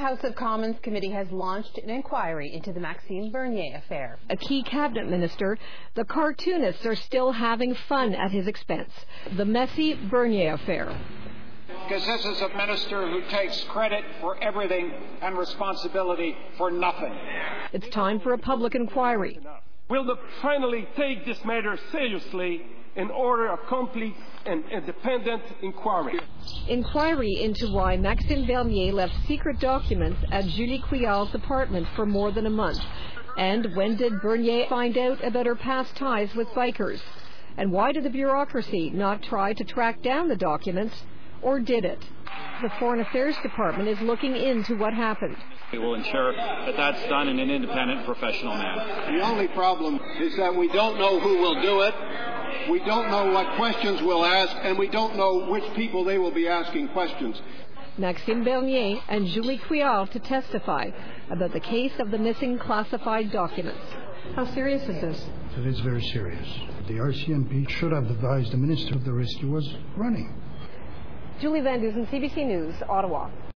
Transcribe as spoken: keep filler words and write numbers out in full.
House of Commons committee has launched an inquiry into the Maxime Bernier affair. A key cabinet minister, the cartoonists are still having fun at his expense. The messy Bernier affair. Because this is a minister who takes credit for everything and responsibility for nothing. It's time for a public inquiry. Will they finally take this matter seriously and order a complete and independent inquiry? Inquiry into why Maxime Bernier left secret documents at Julie Couillard's apartment for more than a month. And when did Bernier find out about her past ties with bikers? And why did the bureaucracy not try to track down the documents, or did it? The Foreign Affairs Department is looking into what happened. We will ensure that that's done in an independent, professional manner. The only problem is that we don't know who will do it, we don't know what questions we'll ask, and we don't know which people they will be asking questions. Maxime Bernier and Julie Couillard to testify about the case of the missing classified documents. How serious is this? It is very serious. The R C M P should have advised the Minister of the Rescue was running. Julie Van Dusen, C B C News, Ottawa.